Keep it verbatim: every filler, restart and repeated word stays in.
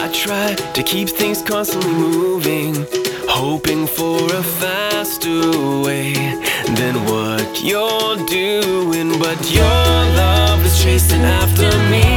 I try to keep things constantly moving, hoping for a faster way than what you're doing. But your love is chasing after me.